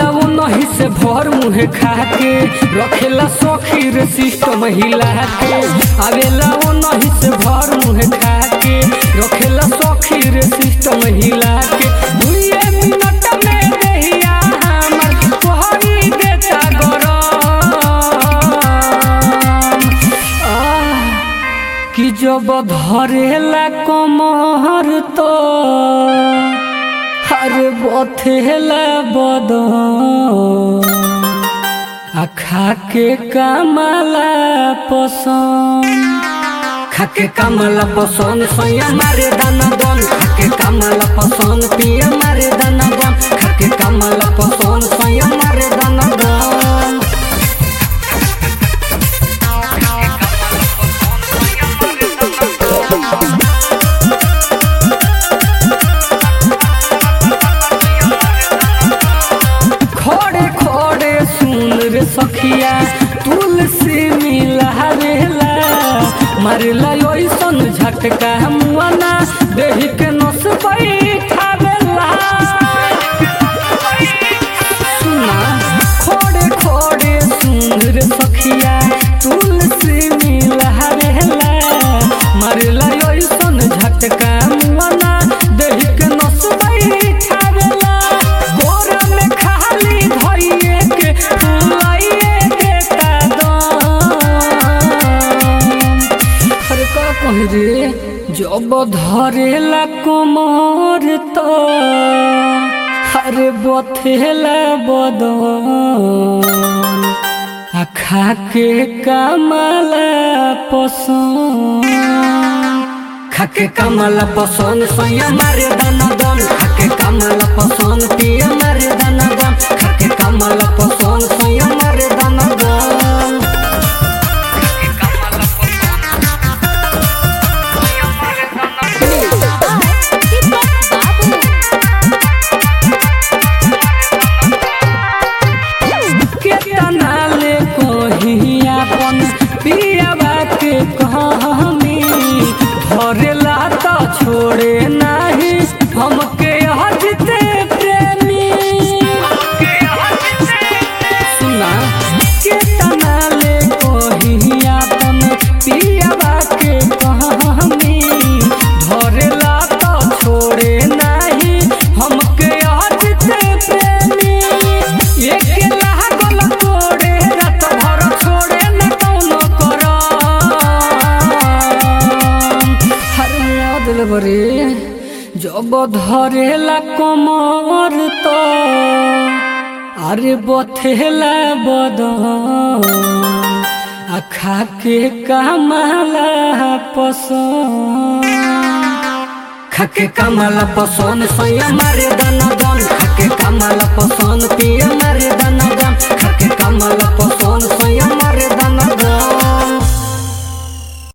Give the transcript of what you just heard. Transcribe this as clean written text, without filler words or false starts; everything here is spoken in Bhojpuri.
आवेला वो नहीं से भर मुहे खाके रखेला सखी रे सिस्टम हिला के आवेला वो नहीं से भर मुहे खाके रखेला सखी रे सिस्टम हिला के 2 मिनट में देहिया हमर कोहरी देता गरम कि जब धरेला कमर तो अरे बथेला बदन आ खाके कमला पसंद खाके कमला पसंद सैया मारे दाना दन खाके कमला पसंद पिया मारे दाना दन खाके कमला पसंद सैया मारे दाना दन सखिया तुलसी मिलावेला मारेला ओइसन झटका मुआना देहि के नस बैठावेला सुना खोड़े खोड़े सुन रे सखिया तुलसी मिलावेला मारेला ओइसन झटका मुआना देहि के नस बैठावेला गोरा में खाली धइए के रे जब धरेला कमर तो अरे बथेला बदन आ खाके कमला पसंद खाके कमला पसंद सैया मारे दाना दन खाके कमला पसंद पिया मारे दाना दन खाके कमला पसंद सैया मारे दाना दन धरेला तो छोड़े नहीं हमके हजते प्रेमी सुना के तनाले कहिया अपन पियावा के कहानी धरेला तो छोड़े नहीं हमके हजते प्रेमी एक लागल कोड़े रात भर छोड़े न कौनो करम बरे जब धरेला कमर तो अरे बथेला बदन आ खाके कमला पसंद खाके कमला पसंद सैया मारे दाना दन खाके कमला पसंद पिया मारे दाना